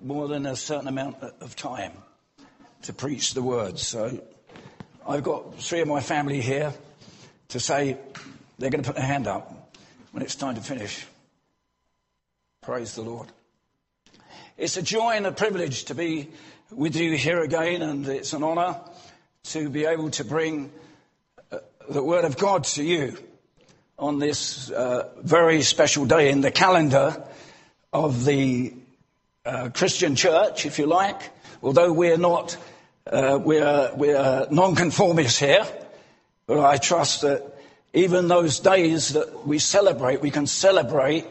more than a certain amount of time to preach the word. So I've got 3 of my family here to say they're going to put their hand up when it's time to finish. Praise the Lord. It's a joy and a privilege to be with you here again, and it's an honour to be able to bring the word of God to you on this very special day in the calendar of the Christian church, if you like. Although we're not, we're non-conformists here, but I trust that even those days that we celebrate, we can celebrate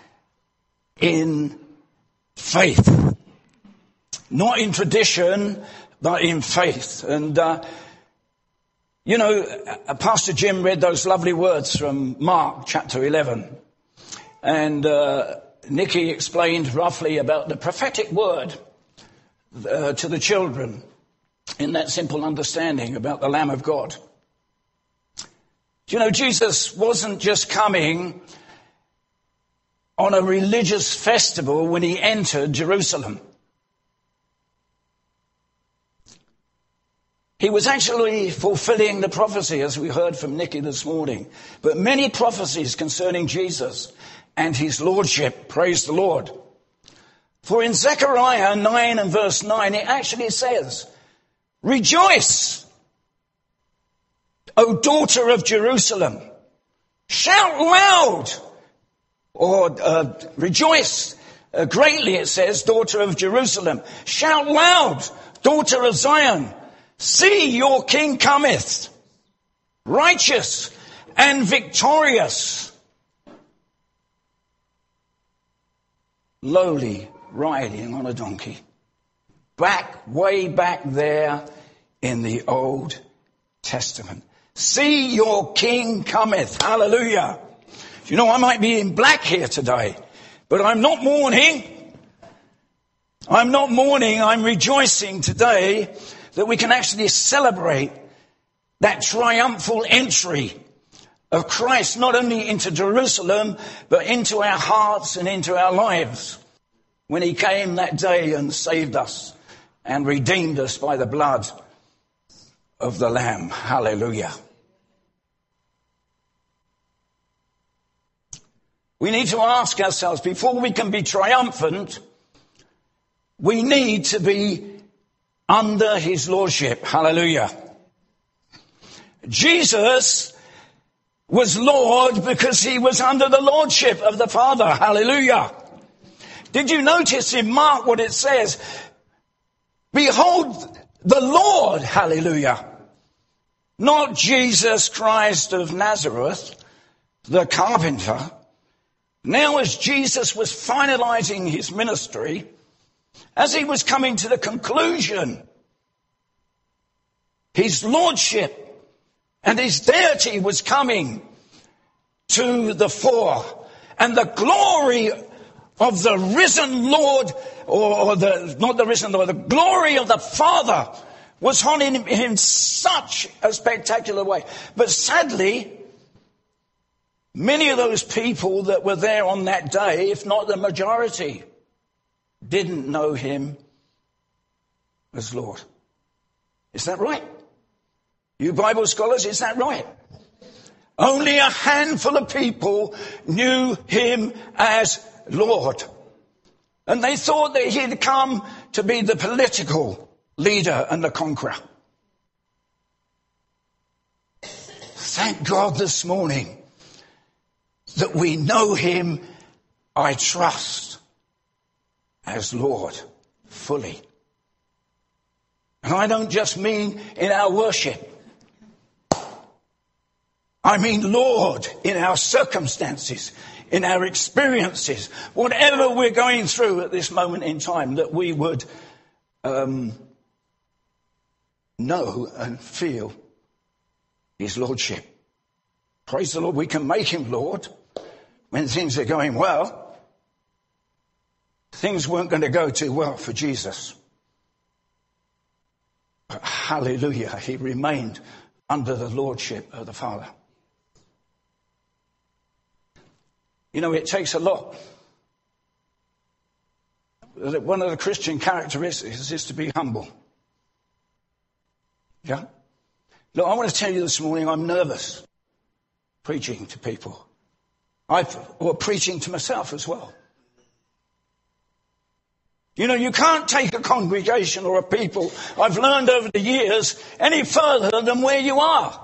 in faith, not in tradition, but in faith. And Pastor Jim read those lovely words from Mark chapter 11, and Nikki explained roughly about the prophetic word to the children in that simple understanding about the Lamb of God. Jesus wasn't just coming on a religious festival when he entered Jerusalem. He was actually fulfilling the prophecy, as we heard from Nikki this morning. But many prophecies concerning Jesus and his lordship, praise the Lord. For in Zechariah 9 and verse 9, it actually says, "Rejoice, O daughter of Jerusalem. Shout loud," or rejoice greatly, it says, daughter of Jerusalem. "Shout loud, daughter of Zion. See, your king cometh, righteous and victorious, lowly, riding on a donkey." Way back there in the Old Testament. See, your king cometh. Hallelujah. I might be in black here today, but I'm not mourning. I'm rejoicing today that we can actually celebrate that triumphal entry of Christ, not only into Jerusalem, but into our hearts and into our lives, when he came that day and saved us and redeemed us by the blood of the Lamb. Hallelujah. We need to ask ourselves, before we can be triumphant, we need to be under his lordship. Hallelujah. Jesus was Lord because he was under the lordship of the Father. Hallelujah. Did you notice in Mark what it says? Behold the Lord. Hallelujah. Not Jesus Christ of Nazareth, the carpenter. Now, as Jesus was finalizing his ministry, as he was coming to the conclusion, his lordship and his deity was coming to the fore, and the glory of the risen Lord, the glory of the Father was on him in such a spectacular way. But sadly, many of those people that were there on that day, if not the majority, didn't know him as Lord. Is that right? You Bible scholars, is that right? Only a handful of people knew him as Lord. And they thought that he'd come to be the political leader and the conqueror. Thank God this morning that we know him, I trust, as Lord fully. And I don't just mean in our worship. I mean Lord in our circumstances, in our experiences, whatever we're going through at this moment in time, that we would know and feel his lordship. Praise the Lord, we can make him Lord when things are going well. Things weren't going to go too well for Jesus. But hallelujah, he remained under the lordship of the Father. It takes a lot that one of the Christian characteristics is to be humble. Yeah? Look, I want to tell you this morning, I'm nervous preaching to people. Or preaching to myself as well. You know, you can't take a congregation or a people, I've learned over the years, any further than where you are.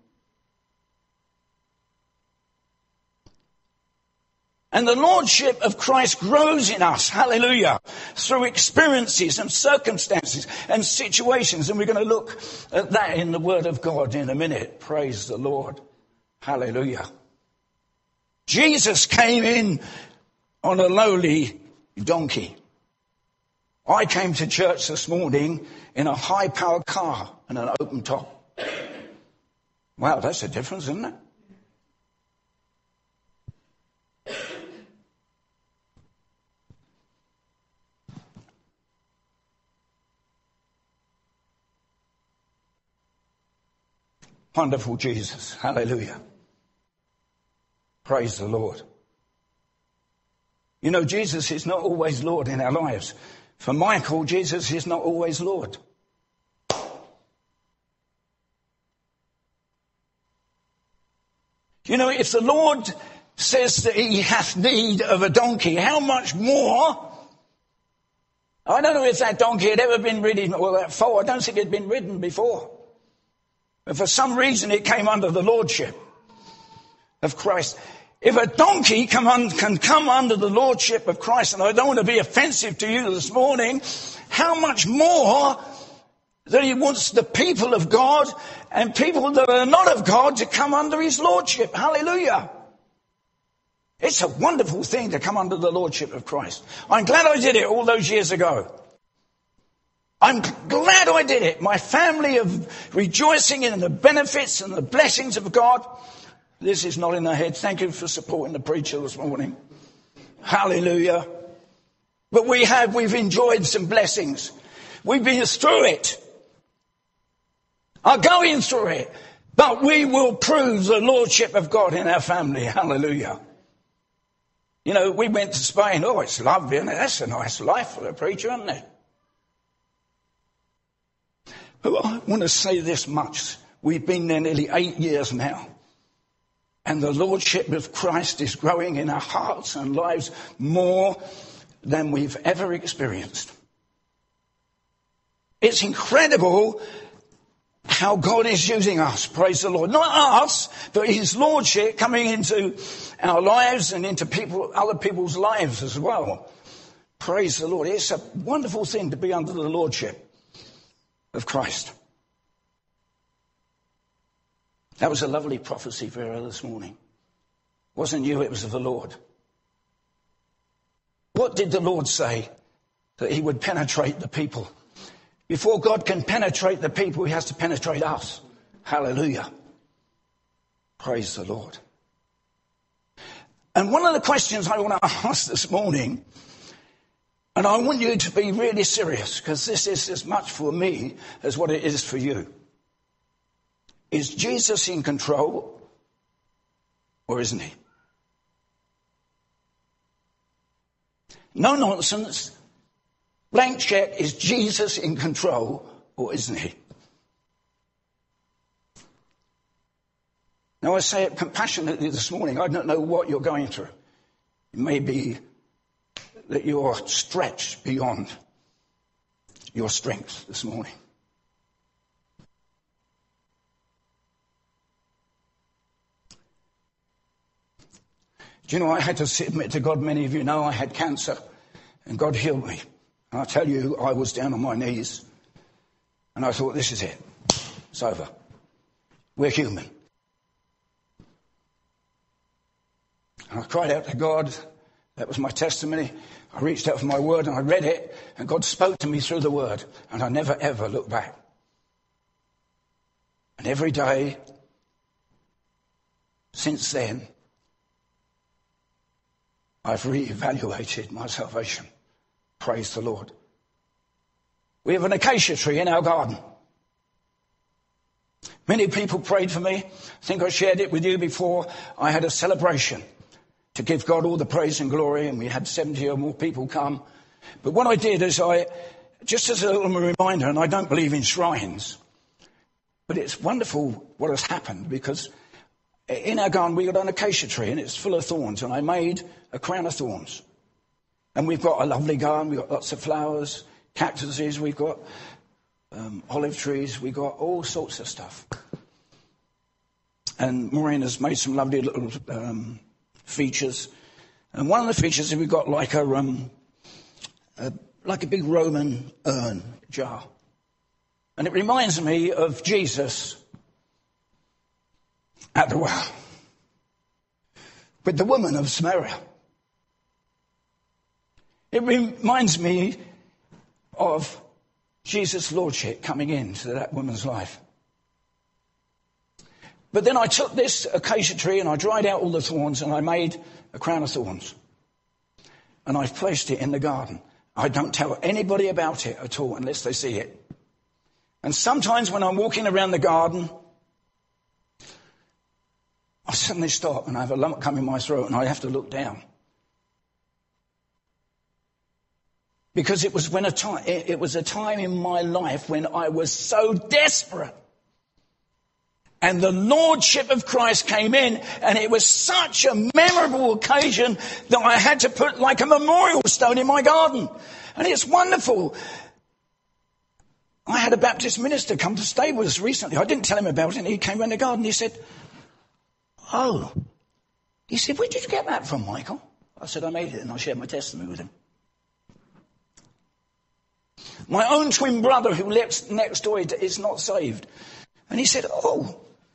And the Lordship of Christ grows in us, hallelujah, through experiences and circumstances and situations. And we're going to look at that in the Word of God in a minute. Praise the Lord. Hallelujah. Jesus came in on a lowly donkey. I came to church this morning in a high-powered car and an open top. Wow, that's a difference, isn't it? Wonderful Jesus. Hallelujah. Praise the Lord. You know, Jesus is not always Lord in our lives. For Michael, Jesus is not always Lord. You know, if the Lord says that he hath need of a donkey, how much more? I don't know if that donkey had ever been ridden, or that foal, I don't think it had been ridden before. But for some reason it came under the lordship of Christ. If a donkey can come under the lordship of Christ, and I don't want to be offensive to you this morning, how much more that he wants the people of God and people that are not of God to come under his lordship. Hallelujah. It's a wonderful thing to come under the lordship of Christ. I'm glad I did it all those years ago. I'm glad I did it. My family of rejoicing in the benefits and the blessings of God. This is not in the head. Thank you for supporting the preacher this morning. Hallelujah. But we've enjoyed some blessings. We've been through it. Are going through it. But we will prove the lordship of God in our family. Hallelujah. You know, we went to Spain. Oh, it's lovely, isn't it? That's a nice life for a preacher, isn't it? But I want to say this much. We've been there nearly 8 years now. And the lordship of Christ is growing in our hearts and lives more than we've ever experienced. It's incredible how God is using us, praise the Lord. Not us, but his lordship coming into our lives and into other people's lives as well. Praise the Lord. It's a wonderful thing to be under the lordship of Christ. That was a lovely prophecy, Vera, this morning. It wasn't you, it was of the Lord. What did the Lord say? That he would penetrate the people. Before God can penetrate the people, he has to penetrate us. Hallelujah. Praise the Lord. And one of the questions I want to ask this morning, and I want you to be really serious, because this is as much for me as what it is for you. Is Jesus in control, or isn't he? No nonsense. Blank check. Is Jesus in control, or isn't he? Now, I say it compassionately this morning. I don't know what you're going through. It may be that you're stretched beyond your strength this morning. Do you know, I had to submit to God. Many of you know I had cancer and God healed me. And I tell you, I was down on my knees and I thought, this is it. It's over. We're human. And I cried out to God. That was my testimony. I reached out for my word and I read it and God spoke to me through the word and I never ever looked back. And every day since then, I've reevaluated my salvation. Praise the Lord. We have an acacia tree in our garden. Many people prayed for me. I think I shared it with you before. I had a celebration to give God all the praise and glory, and we had 70 or more people come But what I did is just as a little reminder, and I don't believe in shrines, but it's wonderful what has happened, because in our garden we got an acacia tree and it's full of thorns, and I made a crown of thorns. And we've got a lovely garden, we've got lots of flowers, cactuses, we've got olive trees, we've got all sorts of stuff. And Maureen has made some lovely little features. And one of the features is we've got like a big Roman urn jar. And it reminds me of Jesus at the well with the woman of Samaria. It reminds me of Jesus' lordship coming into that woman's life. But then I took this acacia tree and I dried out all the thorns and I made a crown of thorns. And I've placed it in the garden. I don't tell anybody about it at all unless they see it. And sometimes when I'm walking around the garden, I suddenly stop and I have a lump come in my throat and I have to look down. Because it was a time in my life when I was so desperate. And the Lordship of Christ came in, and it was such a memorable occasion that I had to put like a memorial stone in my garden. And it's wonderful. I had a Baptist minister come to stay with us recently. I didn't tell him about it, and he came around the garden. He said, "Oh." He said, "Where did you get that from, Michael?" I said, "I made it," and I shared my testimony with him. My own twin brother who lives next door is not saved. And he said, Oh,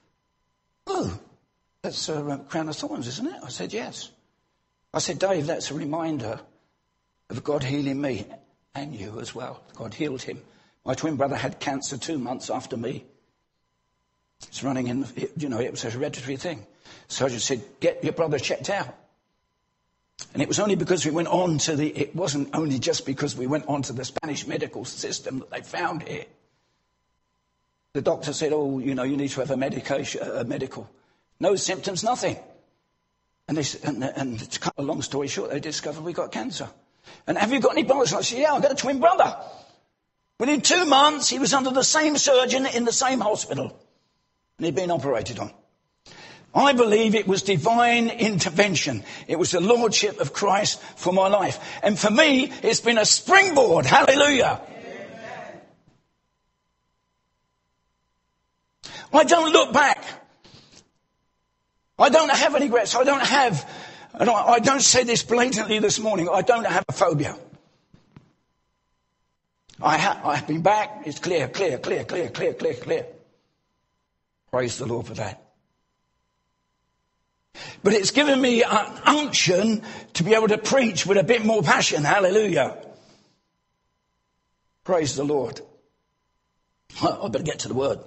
that's a crown of thorns, isn't it? I said, yes. I said, Dave, that's a reminder of God healing me and you as well. God healed him. My twin brother had cancer 2 months after me. It's running in, it was a hereditary thing. Surgeon said, get your brother checked out. And it was only because we went on to it wasn't only just because we went on to the Spanish medical system that they found it. The doctor said, you need to have a medical. No symptoms, nothing. And to cut a long story short, they discovered we got cancer. And have you got any brothers? I said, yeah, I've got a twin brother. Within 2 months, he was under the same surgeon in the same hospital. And he'd been operated on. I believe it was divine intervention. It was the Lordship of Christ for my life. And for me, it's been a springboard. Hallelujah. Amen. I don't look back. I don't have any regrets. I don't say this blatantly this morning. I don't have a phobia. I have been back. It's clear. Praise the Lord for that. But it's given me an unction to be able to preach with a bit more passion. Hallelujah. Praise the Lord. I better get to the word.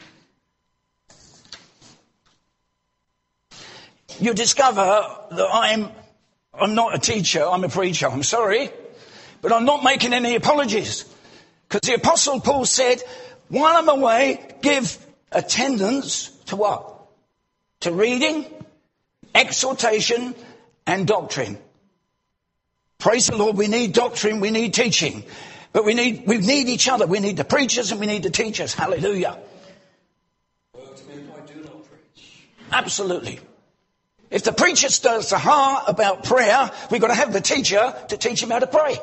You discover that I'm not a teacher, I'm a preacher. I'm sorry, but I'm not making any apologies. Because the Apostle Paul said, while I'm away, give attendance to what? To reading, exhortation, and doctrine. Praise the Lord, we need doctrine, we need teaching. But we need each other. We need the preachers and we need the teachers. Hallelujah. Words meant I do not preach. Absolutely. If the preacher stirs the heart about prayer, we've got to have the teacher to teach him how to pray.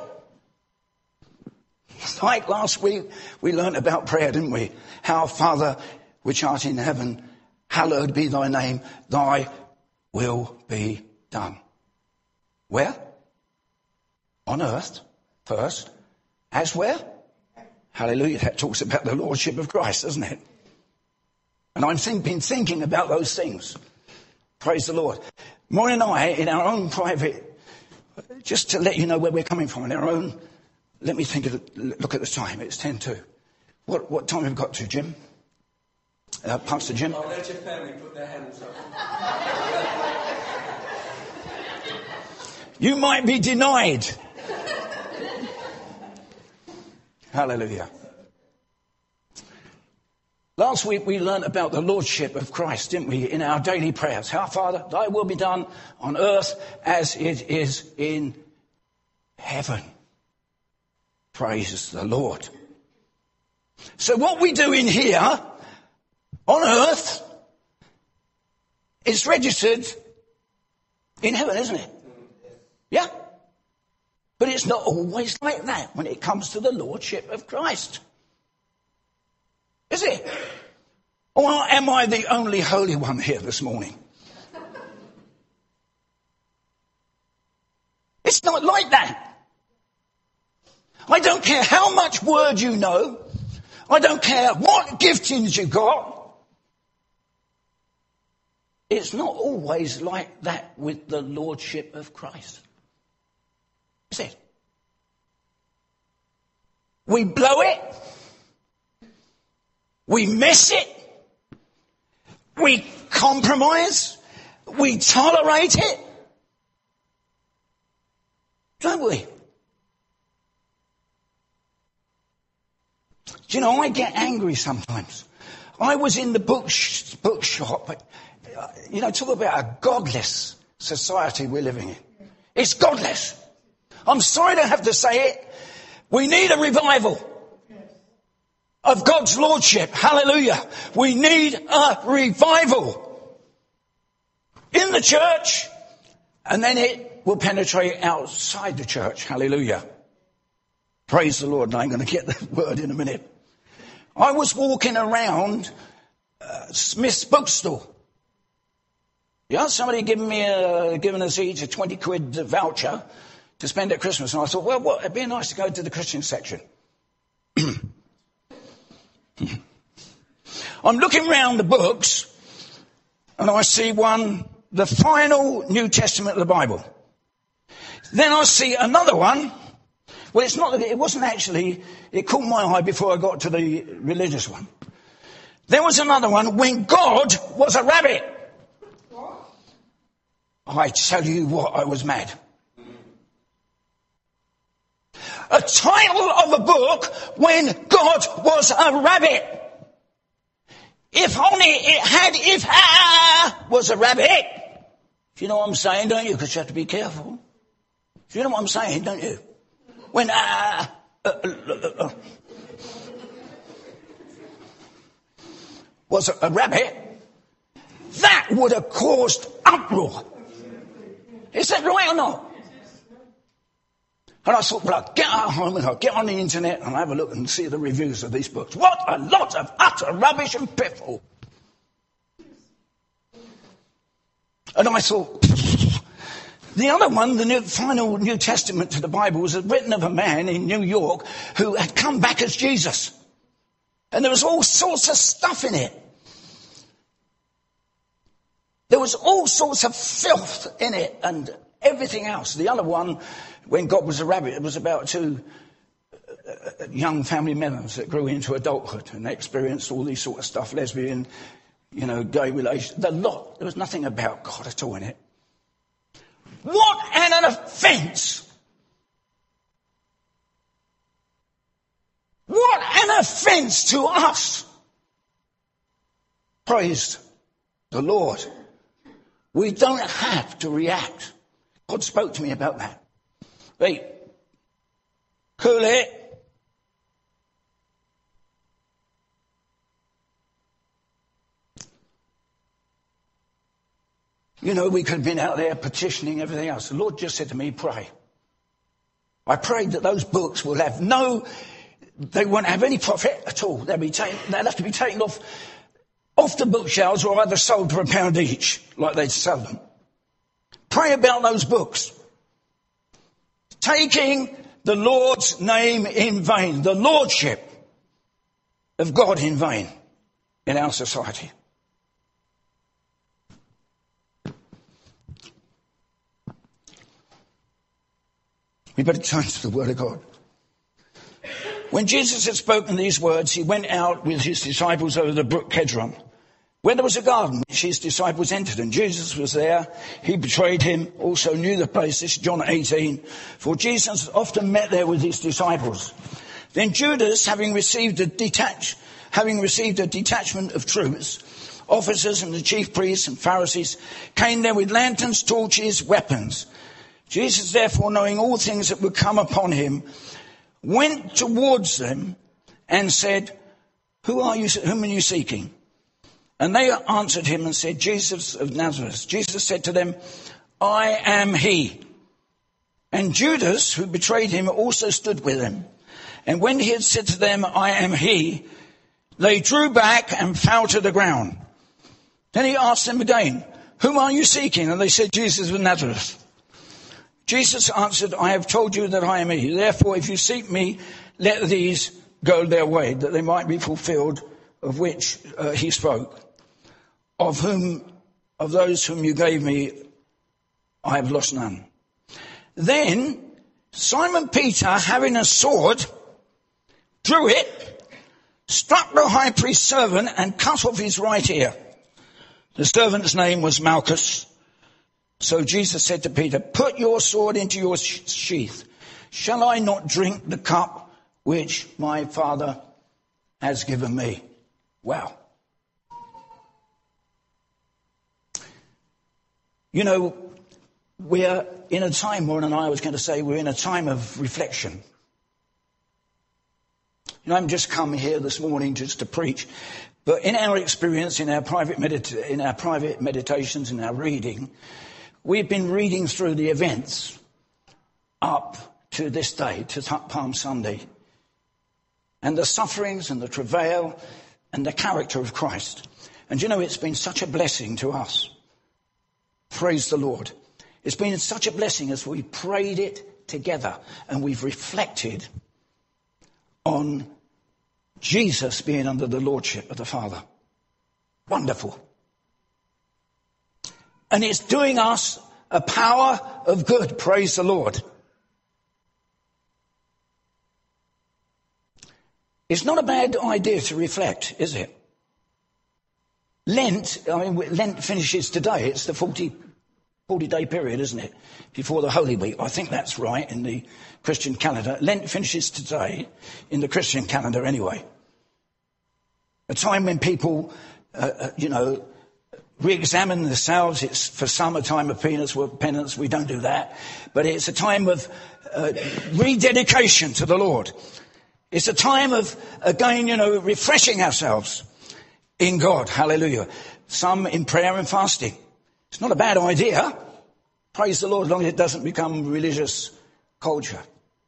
Like last week, we learnt about prayer, didn't we? Our Father, which art in heaven, hallowed be thy name, thy will be done. Where? On earth, first. As where? Hallelujah. That talks about the Lordship of Christ, doesn't it? And I've been thinking about those things. Praise the Lord. Maureen and I, in our own private, just to let you know where we're coming from, in our own, let me look at the time. It's 10:02. What time have we got to, Jim? Pastor Jim? I'll let your family put their hands up. You might be denied. Hallelujah. Last week we learned about the Lordship of Christ, didn't we, in our daily prayers. Our Father, thy will be done on earth as it is in heaven. Praise the Lord. So what we do in here on earth is registered in heaven, isn't it? Yeah. But it's not always like that when it comes to the Lordship of Christ. Is it? Or am I the only holy one here this morning? It's not like that. I don't care how much word you know. I don't care what giftings you got. It's not always like that with the Lordship of Christ. Is it? We blow it. We miss it. We compromise. We tolerate it. Don't we? Do you know, I get angry sometimes. I was in the bookshop, but, talk about a godless society we're living in. It's godless. I'm sorry to have to say it. We need a revival of God's Lordship. Hallelujah. We need a revival in the church, and then it will penetrate outside the church. Hallelujah. Praise the Lord. And I'm going to get the word in a minute. I was walking around Smith's bookstore. Yeah, somebody given us each a 20 quid voucher to spend at Christmas. And I thought, well, it'd be nice to go to the Christian section. I'm looking round the books and I see one, the final New Testament of the Bible. Then I see another one. Well, it wasn't actually, it caught my eye before I got to the religious one. There was another one, When God Was a Rabbit. What? I tell you what, I was mad. A title of a book, When God Was a Rabbit. If only it had, if I was a rabbit. You know what I'm saying, don't you? Because you have to be careful. You know what I'm saying, don't you? When was a rabbit, that would have caused uproar. Is that right or not? And I thought, well, I'll get at home and I'll get on the internet and I'll have a look and see the reviews of these books. What a lot of utter rubbish and piffle. And I thought, the other one, the final New Testament to the Bible, was written of a man in New York who had come back as Jesus. And there was all sorts of stuff in it. There was all sorts of filth in it and everything else. The other one, When God Was a Rabbit, it was about two young family members that grew into adulthood and they experienced all these sort of stuff, lesbian, gay relations. There was nothing about God at all in it. What an offence! What an offence to us! Praise the Lord. We don't have to react. God spoke to me about that. Wait, cool it. We could have been out there petitioning everything else. The Lord just said to me, pray. I prayed that those books will have they won't have any profit at all. They'll have to be taken off the bookshelves or either sold for £1 each, like they'd sell them. Pray about those books. Taking the Lord's name in vain, the Lordship of God in vain in our society. We better turn to the Word of God. When Jesus had spoken these words, he went out with his disciples over the brook Kedron, where there was a garden which his disciples entered, and Jesus was there. He betrayed him, also knew the place. This is John 18. For Jesus often met there with his disciples. Then Judas, having received a detachment of troops, officers and the chief priests and Pharisees, came there with lanterns, torches, weapons. Jesus, therefore, knowing all things that would come upon him, went towards them and said, whom are you seeking? And they answered him and said, Jesus of Nazareth. Jesus said to them, I am he. And Judas, who betrayed him, also stood with him. And when he had said to them, I am he, they drew back and fell to the ground. Then he asked them again, whom are you seeking? And they said, Jesus of Nazareth. Jesus answered, I have told you that I am he. Therefore, if you seek me, let these go their way, that they might be fulfilled, of which he spoke. Of those whom you gave me, I have lost none. Then Simon Peter, having a sword, drew it, struck the high priest's servant, and cut off his right ear. The servant's name was Malchus. So Jesus said to Peter, put your sword into your sheath. Shall I not drink the cup which my Father has given me? Wow. You know, we're in a time, Warren and I was going to say, we're in a time of reflection. You know, I'm just come here this morning just to preach, but in our experience, in our private meditations, in our reading, we've been reading through the events up to this day, to Palm Sunday, and the sufferings and the travail and the character of Christ. And you know, it's been such a blessing to us. Praise the Lord. It's been such a blessing as we prayed it together and we've reflected on Jesus being under the lordship of the Father. Wonderful. And it's doing us a power of good. Praise the Lord. It's not a bad idea to reflect, is it? Lent finishes today. It's the 40-day period, isn't it? Before the Holy Week. I think that's right in the Christian calendar. Lent finishes today in the Christian calendar anyway. A time when people, re-examine themselves. It's for some a time of penance. We don't do that. But it's a time of rededication to the Lord. It's a time of, again, refreshing ourselves in God. Hallelujah. Some in prayer and fasting. It's not a bad idea. Praise the Lord, as long as it doesn't become religious culture.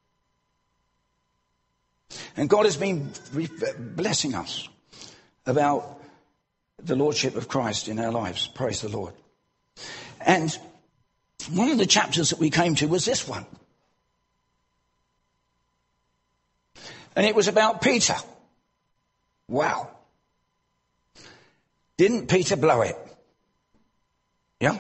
And God has been blessing us about the Lordship of Christ in our lives. Praise the Lord. And one of the chapters that we came to was this one. And it was about Peter. Wow. Didn't Peter blow it? Yeah?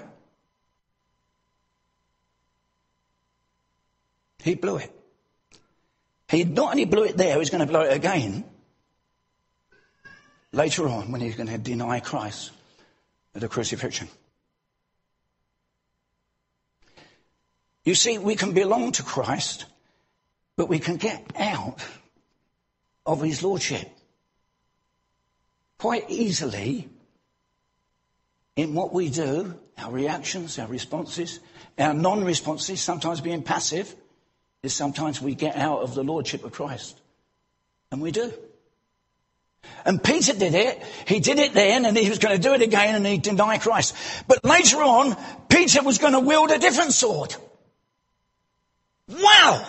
He blew it. He not only blew it there, he was going to blow it again later on when he's going to deny Christ at the crucifixion. You see, we can belong to Christ, but we can get out of his lordship quite easily in what we do, our reactions, our responses, our non-responses, sometimes being passive, is sometimes we get out of the lordship of Christ. And we do. And Peter did it. He did it then, and he was going to do it again, and he denied Christ. But later on, Peter was going to wield a different sword. Wow!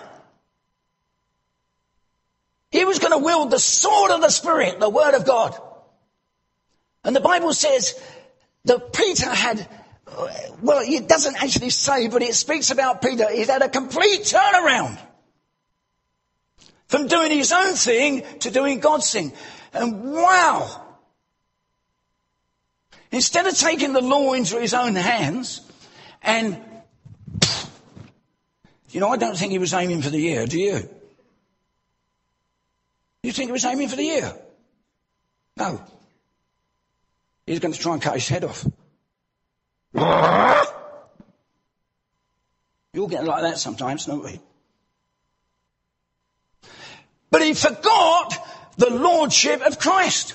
He was going to wield the sword of the Spirit, the Word of God. And the Bible says that Peter had, well, it doesn't actually say, but it speaks about Peter. He's had a complete turnaround from doing his own thing to doing God's thing. And wow! Instead of taking the law into his own hands and, I don't think he was aiming for the ear, do you? You think he was aiming for the ear? No. He's going to try and cut his head off. You all get like that sometimes, don't we? But he forgot the lordship of Christ.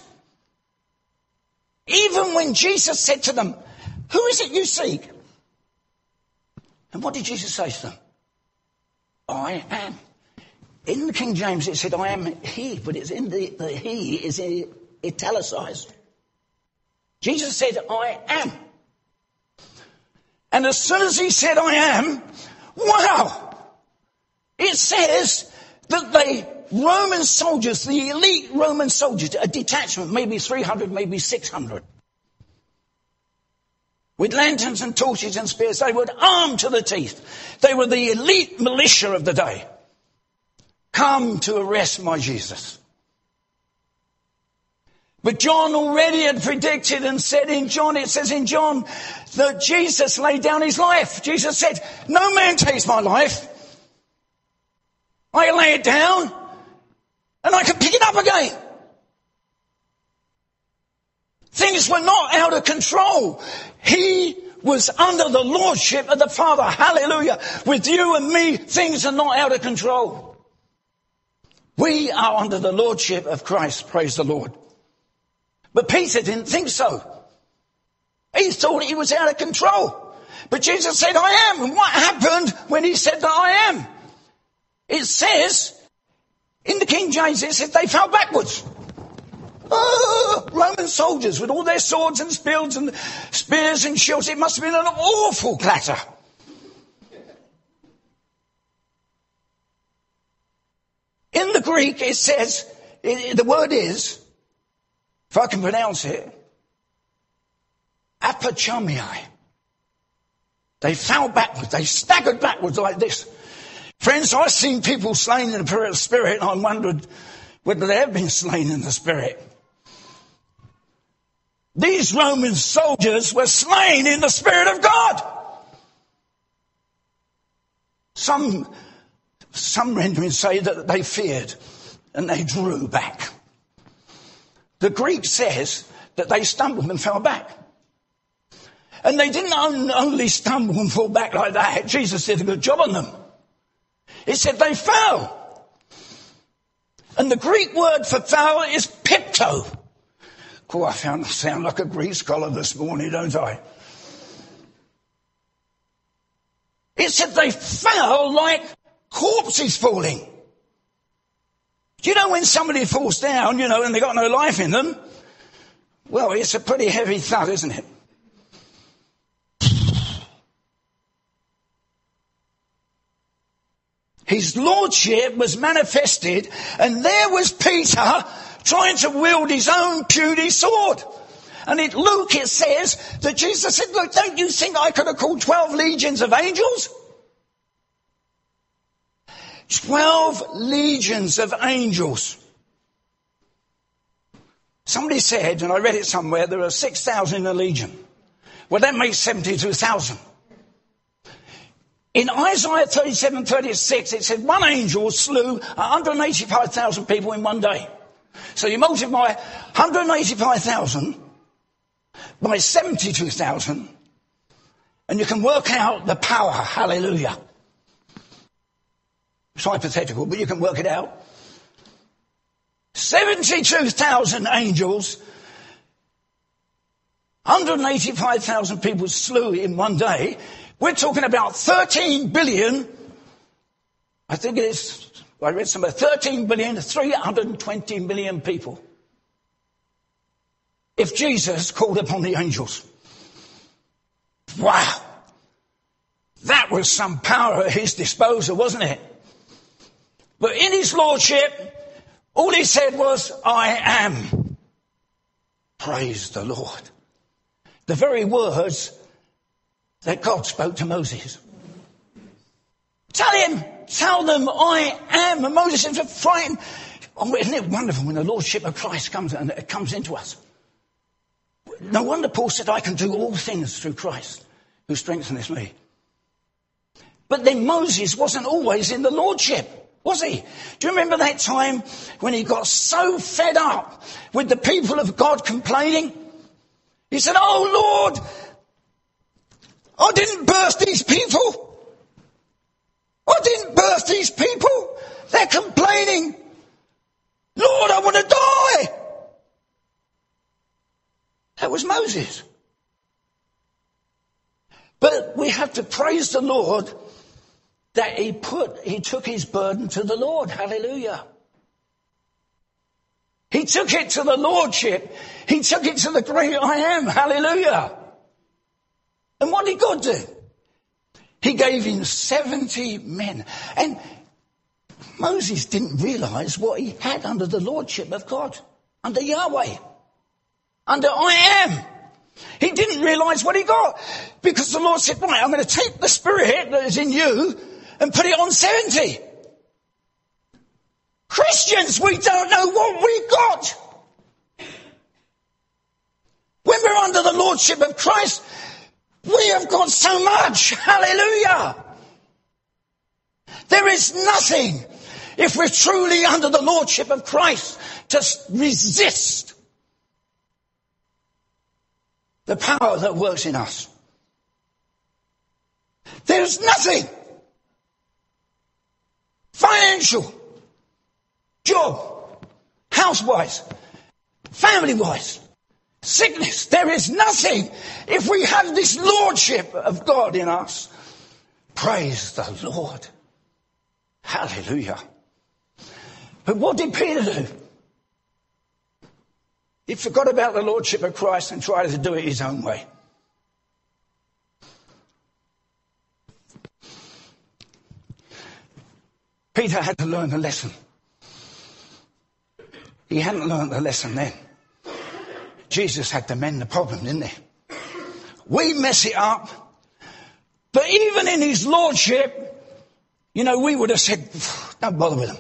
Even when Jesus said to them, who is it you seek? And what did Jesus say to them? I am. In the King James it said, I am he, but it's in the he is italicized. Jesus said, I am. And as soon as he said, I am, wow! It says that the Roman soldiers, the elite Roman soldiers, a detachment, maybe 300, maybe 600, with lanterns and torches and spears, they were armed to the teeth. They were the elite militia of the day. Come to arrest my Jesus. But John already had predicted and said in John, it says in John, that Jesus laid down his life. Jesus said, no man takes my life. I lay it down and I can pick it up again. Things were not out of control. He was under the lordship of the Father. Hallelujah. With you and me, things are not out of control. We are under the lordship of Christ. Praise the Lord. But Peter didn't think so. He thought he was out of control. But Jesus said, I am. And what happened when he said that I am? It says, in the King James, it says they fell backwards. Oh, Roman soldiers with all their swords and spears and shields. It must have been an awful clatter. In the Greek, it says, the word is, if I can pronounce it, apachamiai. They fell backwards. They staggered backwards like this. Friends, I've seen people slain in the Spirit, and I wondered whether they have been slain in the Spirit. These Roman soldiers were slain in the Spirit of God. Some renderings say that they feared and they drew back. The Greek says that they stumbled and fell back. And they didn't only stumble and fall back like that. Jesus did a good job on them. It said they fell. And the Greek word for fell is pipto. Oh, I sound like a Greek scholar this morning, don't I? It said they fell like corpses falling. Do you know when somebody falls down, and they got no life in them? Well, it's a pretty heavy thud, isn't it? His lordship was manifested, and there was Peter trying to wield his own puny sword. And in Luke it says that Jesus said, look, don't you think I could have called 12 legions of angels? 12 legions of angels. Somebody said, and I read it somewhere, there are 6,000 in a legion. Well, that makes 72,000. In Isaiah 37:36, it said one angel slew 185,000 people in one day. So you multiply 185,000 by 72,000, and you can work out the power. Hallelujah. It's hypothetical, but you can work it out. 72,000 angels, 185,000 people slew in one day. We're talking about 13 billion, I think it is, I read somewhere, 13 billion, 320 million people. If Jesus called upon the angels. Wow. That was some power at his disposal, wasn't it? But in his lordship, all he said was, I am. Praise the Lord. The very words that God spoke to Moses. Tell them I am. And Moses is frightened. Oh, isn't it wonderful when the lordship of Christ comes into us? No wonder Paul said, I can do all things through Christ who strengthens me. But then Moses wasn't always in the lordship, was he? Do you remember that time when he got so fed up with the people of God complaining? He said, oh Lord, I didn't birth these people. I didn't birth these people. They're complaining. Lord, I want to die. That was Moses. But we have to praise the Lord that he took his burden to the Lord. Hallelujah. He took it to the Lordship. He took it to the great I am. Hallelujah. And what did God do? He gave him 70 men. And Moses didn't realize what he had under the Lordship of God, under Yahweh, under I am. He didn't realize what he got, because the Lord said, right, I'm going to take the Spirit that is in you and put it on 70. Christians, we don't know what we got. When we're under the Lordship of Christ, we have got so much. Hallelujah. There is nothing, if we're truly under the Lordship of Christ, to resist the power that works in us. There's nothing. Financial, job, house-wise, family-wise, sickness. There is nothing. If we have this Lordship of God in us, praise the Lord. Hallelujah. But what did Peter do? He forgot about the Lordship of Christ and tried to do it his own way. Peter had to learn the lesson. He hadn't learned the lesson then. Jesus had to mend the problem, didn't he? We mess it up. But even in his Lordship, we would have said, don't bother with him.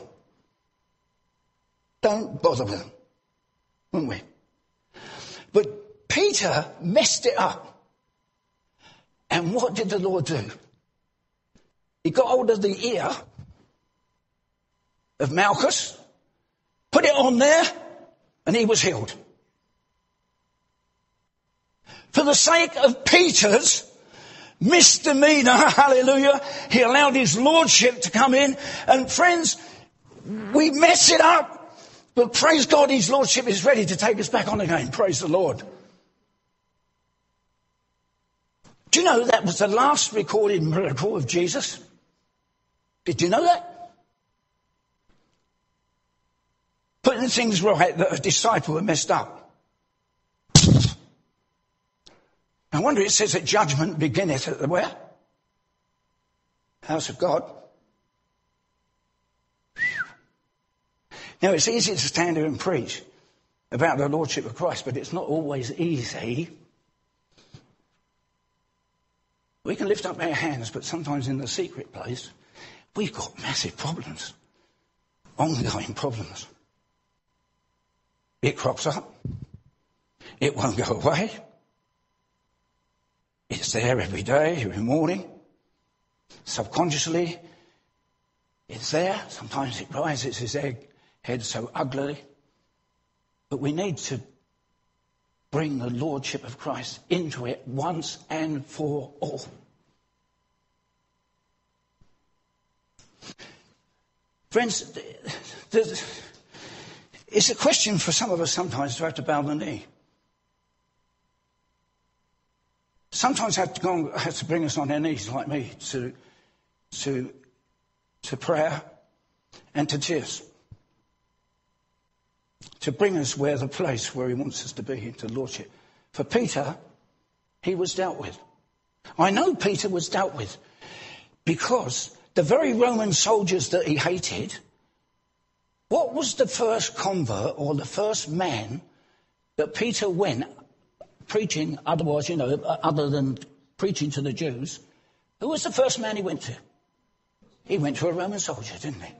Don't bother with him. Wouldn't we? But Peter messed it up. And what did the Lord do? He got hold of the ear of Malchus, put it on there, and he was healed. For the sake of Peter's misdemeanor, hallelujah, he allowed his Lordship to come in. And friends, we mess it up. But praise God, his Lordship is ready to take us back on again. Praise the Lord. Do you know that was the last recorded miracle of Jesus? Did you know that? Putting things right that a disciple had messed up. I wonder, it says that judgment beginneth at the where? House of God. Now, it's easy to stand here and preach about the Lordship of Christ, but it's not always easy. We can lift up our hands, but sometimes in the secret place, we've got massive problems, ongoing problems. It crops up. It won't go away. It's there every day, every morning. Subconsciously, it's there. Sometimes it rises its head so uglily. But we need to bring the Lordship of Christ into it once and for all. Friends, it's a question for some of us sometimes to have to bow the knee. Sometimes have to bring us on our knees like me to prayer and to tears. To bring us where the place where he wants us to be, into Lordship. For Peter, he was dealt with. I know Peter was dealt with because the very Roman soldiers that he hated, what was the first convert or the first man that Peter went preaching, otherwise, other than preaching to the Jews? Who was the first man he went to? He went to a Roman soldier, didn't he?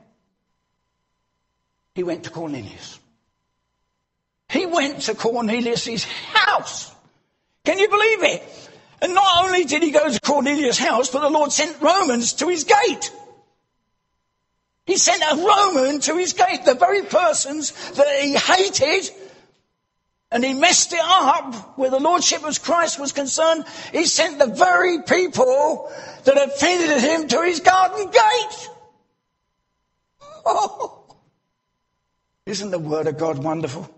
He went to Cornelius. He went to Cornelius' house. Can you believe it? And not only did he go to Cornelius' house, but the Lord sent Romans to his gate. He sent a Roman to his gate, the very persons that he hated, and he messed it up where the Lordship of Christ was concerned. He sent the very people that offended him to his garden gate. Oh, isn't the Word of God wonderful?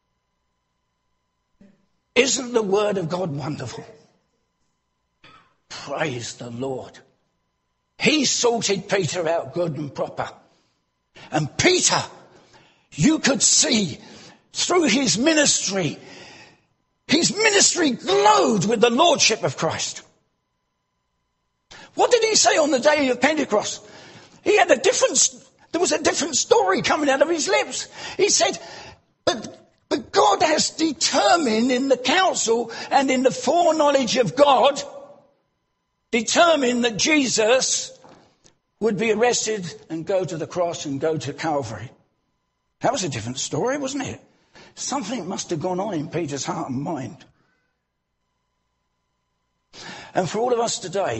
Isn't the Word of God wonderful? Praise the Lord. He sorted Peter out good and proper. And Peter, you could see through his ministry glowed with the lordship of Christ. What did he say on the day of Pentecost? There was a different story coming out of his lips. He said, but God has determined in the council and in the foreknowledge of God, determined that Jesus would be arrested and go to the cross and go to Calvary. That was a different story, wasn't it? Something must have gone on in Peter's heart and mind. And for all of us today,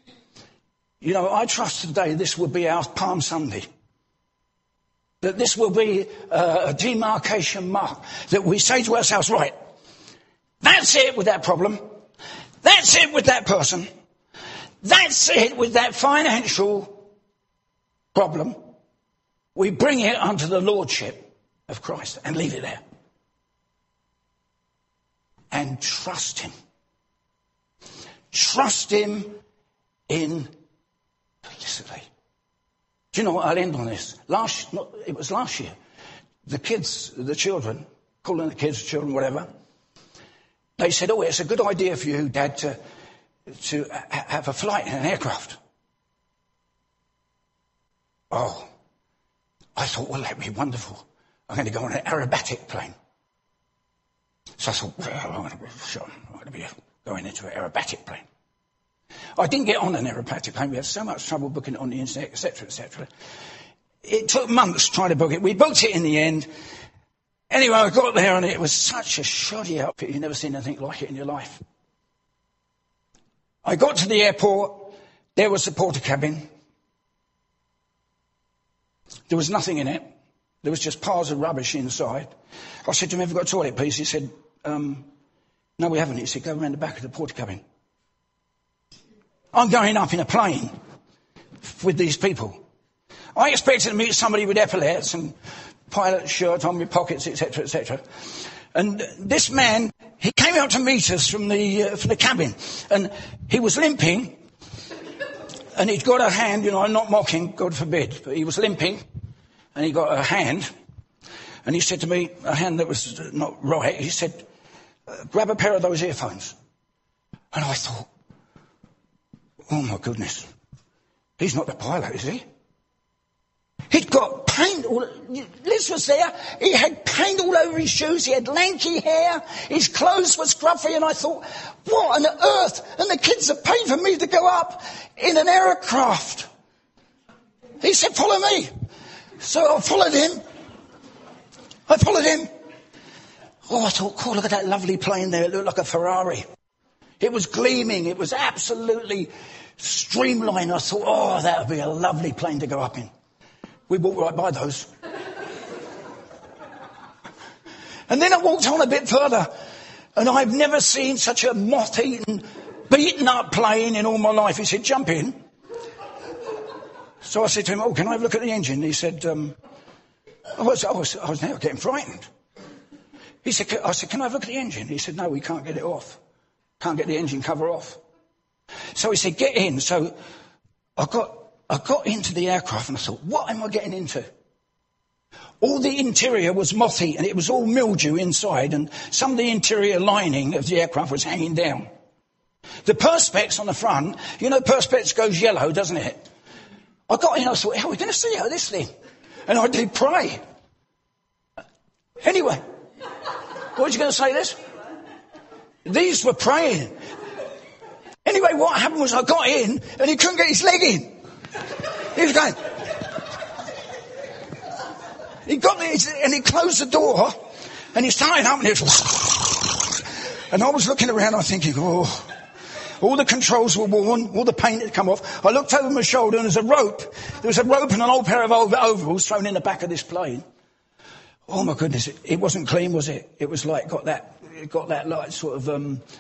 I trust today this will be our Palm Sunday. That this will be a demarcation mark. That we say to ourselves, right, that's it with that problem. That's it with that person. That's it with that financial problem. We bring it under the lordship of Christ and leave it there. And trust him. Trust him implicitly. Do you know what? I'll end on this. It was last year. The children, calling the kids, children, whatever, they said, oh, it's a good idea for you, Dad, to have a flight in an aircraft. Oh, I thought, well, that'd be wonderful. I'm going to go on an aerobatic plane. So I thought, well, I'm going to be going into an aerobatic plane. I didn't get on an aerobatic plane. We had so much trouble booking it on the internet, etc., etc. It took months trying to book it. We booked it in the end. Anyway, I got there and it was such a shoddy outfit. You've never seen anything like it in your life. I got to the airport. There was the porter cabin. There was nothing in it. There was just piles of rubbish inside. I said to him, have you got a toilet, please? He said, no, we haven't. He said, go around the back of the porter cabin. I'm going up in a plane with these people. I expected to meet somebody with epaulets and pilot shirt on my pockets, etc., etc. And this man, he came out to meet us from the cabin, and he was limping, and he'd got a hand. I'm not mocking, God forbid, but he was limping, and he got a hand, and he said to me, a hand that was not right. He said, grab a pair of those earphones. And I thought, oh my goodness, he's not the pilot, is he? He'd got paint all... Liz was there. He had paint all over his shoes. He had lanky hair. His clothes were scruffy. And I thought, what on earth? And the kids are paying for me to go up in an aircraft. He said, follow me. So I followed him. Oh, I thought, cool, look at that lovely plane there. It looked like a Ferrari. It was gleaming. It was absolutely streamlined. I thought, oh, that would be a lovely plane to go up in. We walked right by those. And then I walked on a bit further, and I've never seen such a moth-eaten, beaten-up plane in all my life. He said, jump in. So I said to him, oh, can I have a look at the engine? He said, I was now getting frightened. I said, can I have a look at the engine? He said, no, we can't get it off. Can't get the engine cover off. So he said, get in. So I got into the aircraft and I thought, what am I getting into? All the interior was mothy and it was all mildew inside, and some of the interior lining of the aircraft was hanging down. The perspex on the front, perspex goes yellow, doesn't it? I got in, I thought, how are we going to see out of this thing? And I did pray. Anyway, what was you going to say, Liz? These were praying. Anyway, what happened was I got in and he couldn't get his leg in. He was going. He got there and he closed the door and he started up and it was. And I was looking around, I'm thinking, oh, all the controls were worn, all the paint had come off. I looked over my shoulder and there was a rope and an old pair of overalls thrown in the back of this plane. Oh my goodness, it wasn't clean, was it? It was like, it got that like sort of,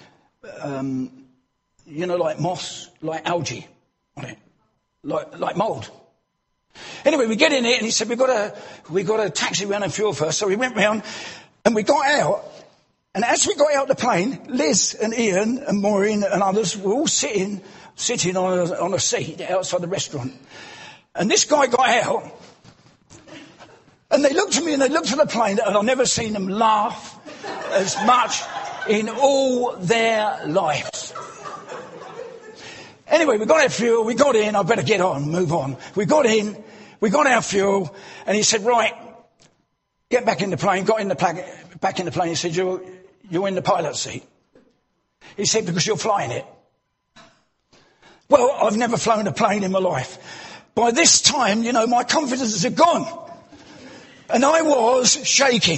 like moss, like algae on it. Like mould. Anyway, we get in it and he said, we got a taxi round and fuel first. So we went round and we got out. And as we got out the plane, Liz and Ian and Maureen and others were all sitting sitting on a seat outside the restaurant. And this guy got out, and they looked at me and they looked at the plane, and I've never seen them laugh as much in all their lives. Anyway, we got our fuel, we got in, I better get on, move on. We got in, we got our fuel, and he said, right, get back in the plane, got in the back in the plane. He said, you're in the pilot's seat. He said, because you're flying it. Well, I've never flown a plane in my life. By this time, my confidence had gone. And I was shaking.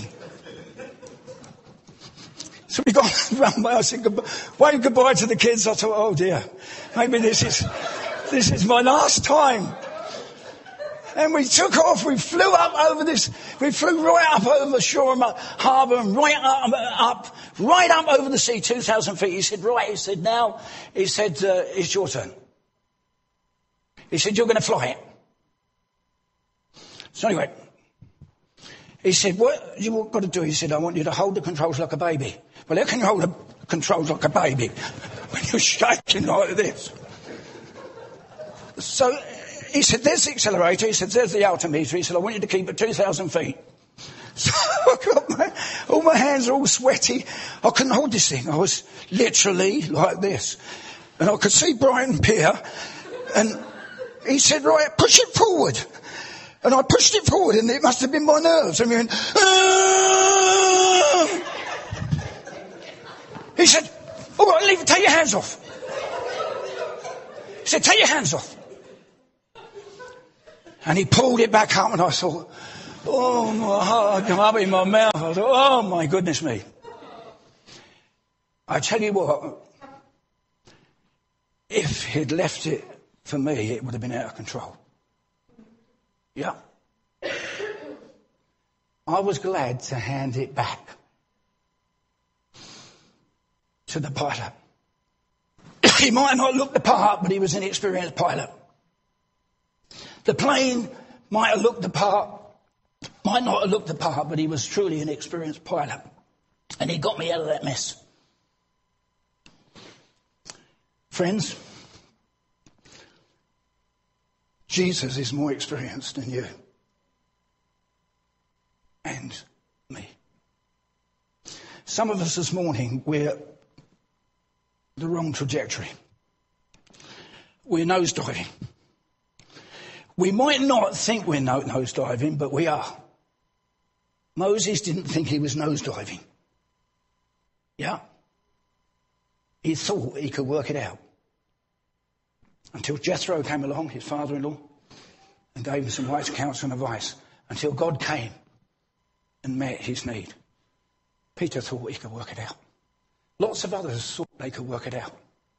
So we got around, I said, waved goodbye to the kids. I thought, oh dear, maybe this is my last time. And we took off, we flew right up over the shore of harbour and right up over the sea, 2,000 feet. He said, now, it's your turn. He said, you're going to fly it. So anyway, he said, what you got to do? He said, I want you to hold the controls like a baby. Well, how can you hold the controls like a baby when you're shaking like this? So he said, there's the accelerator. He said, there's the altimeter. He said, I want you to keep it 2,000 feet. So I got all my hands are all sweaty. I couldn't hold this thing. I was literally like this. And I could see Brighton Pier. And he said, right, push it forward. And I pushed it forward, and it must have been my nerves. I mean, He said, all right, take your hands off. He said, take your hands off. And he pulled it back up, and I thought, oh, my heart came up in my mouth. I thought, oh, my goodness me. I tell you what, if he'd left it for me, it would have been out of control. Yeah. I was glad to hand it back to the pilot. He might not look the part, but he was an experienced pilot. The plane might not have looked the part, but he was truly an experienced pilot. And he got me out of that mess. Friends, Jesus is more experienced than you and me. Some of us this morning, we're the wrong trajectory. We're nosediving. We might not think we're nosediving, but we are. Moses didn't think he was nosediving. Yeah? He thought he could work it out. Until Jethro came along, his father-in-law, and gave him some wise counsel and advice. Until God came and met his need. Peter thought he could work it out. Lots of others thought they could work it out.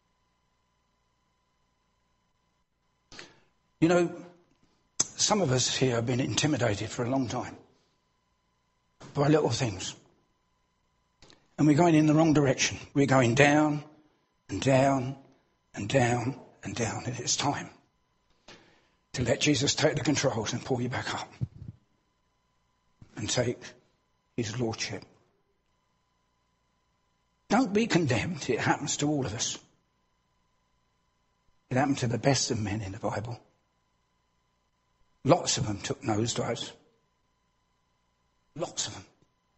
You know, some of us here have been intimidated for a long time by little things. And we're going in the wrong direction. We're going down and down and down and down. And it's time to let Jesus take the controls and pull you back up and take his lordship. Don't be condemned. It happens to all of us. It happened to the best of men in the Bible. Lots of them took nosedives. Lots of them.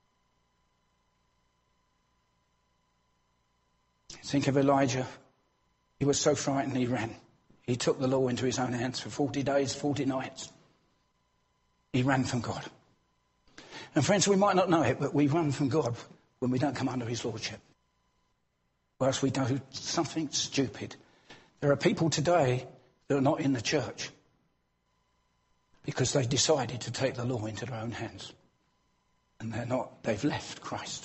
Think of Elijah. He was so frightened he ran. He took the law into his own hands for 40 days, 40 nights. He ran from God. And friends, we might not know it, but we run from God when we don't come under his lordship. Or else we do something stupid. There are people today that are not in the church because they decided to take the law into their own hands. And they've left Christ.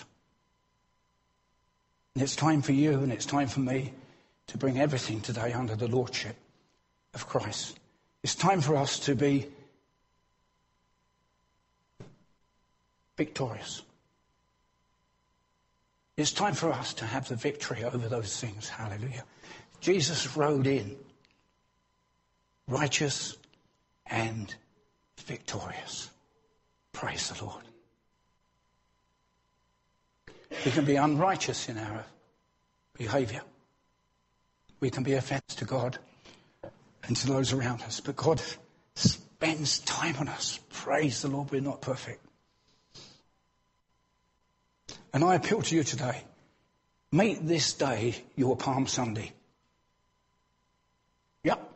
And it's time for you and it's time for me to bring everything today under the lordship of Christ. It's time for us to be victorious. It's time for us to have the victory over those things. Hallelujah. Jesus rode in righteous and victorious. Praise the Lord. We can be unrighteous in our behaviour. We can be offense to God and to those around us. But God spends time on us. Praise the Lord, we're not perfect. And I appeal to you today, make this day your Palm Sunday. Yep.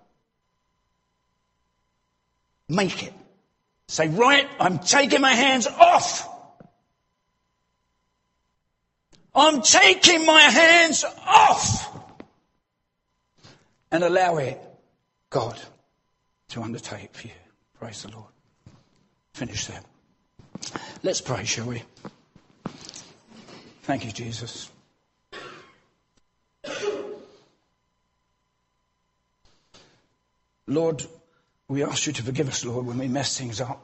Make it. Say, right, I'm taking my hands off. I'm taking my hands off. And allow it, God, to undertake for you. Praise the Lord. Finish there. Let's pray, shall we? Thank you, Jesus. Lord, we ask you to forgive us, Lord, when we mess things up.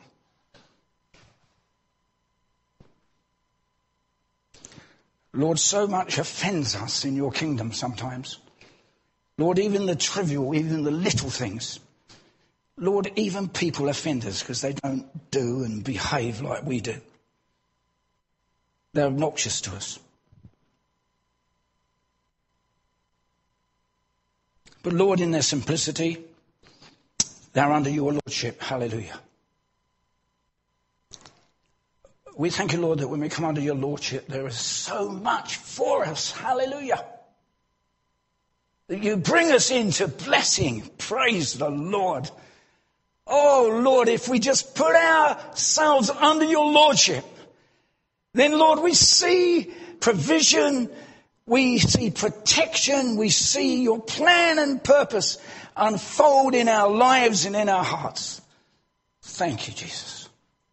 Lord, so much offends us in your kingdom sometimes. Lord, even the trivial, even the little things. Lord, even people offend us because they don't do and behave like we do. They're obnoxious to us. But Lord, in their simplicity, they're under your lordship. Hallelujah. We thank you, Lord, that when we come under your lordship, there is so much for us. Hallelujah. That you bring us into blessing. Praise the Lord. Oh, Lord, if we just put ourselves under your lordship, then, Lord, we see provision, we see protection, we see your plan and purpose unfold in our lives and in our hearts. Thank you, Jesus.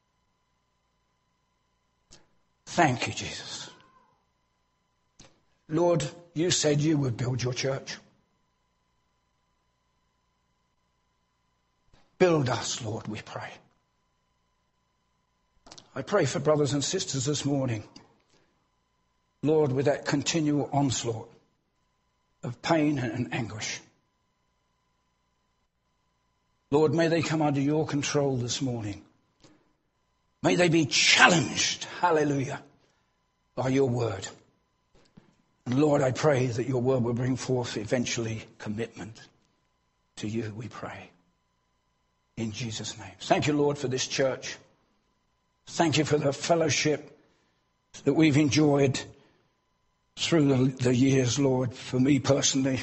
Thank you, Jesus. Lord, you said you would build your church. Build us, Lord, we pray. I pray for brothers and sisters this morning, Lord, with that continual onslaught of pain and anguish. Lord, may they come under your control this morning. May they be challenged, hallelujah, by your word. And Lord, I pray that your word will bring forth eventually commitment to you, we pray. In Jesus' name. Thank you, Lord, for this church. Thank you for the fellowship that we've enjoyed through the years, Lord, for me personally.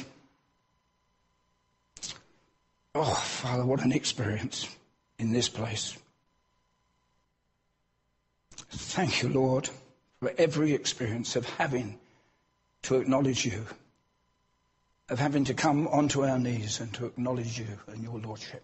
Oh, Father, what an experience in this place. Thank you, Lord, for every experience of having to acknowledge you, of having to come onto our knees and to acknowledge you and your lordship.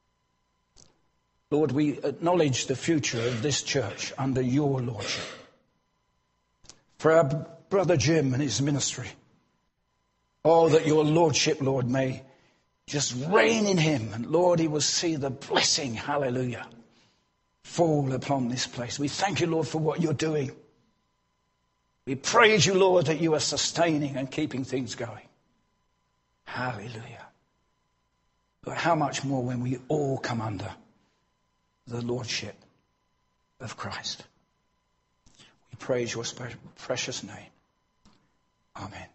Lord, we acknowledge the future of this church under your lordship. For our brother Jim and his ministry. Oh, that your lordship, Lord, may just reign in him. And Lord, he will see the blessing, hallelujah, fall upon this place. We thank you, Lord, for what you're doing. We praise you, Lord, that you are sustaining and keeping things going. Hallelujah. But how much more when we all come under the lordship of Christ. We praise your precious name. Amen.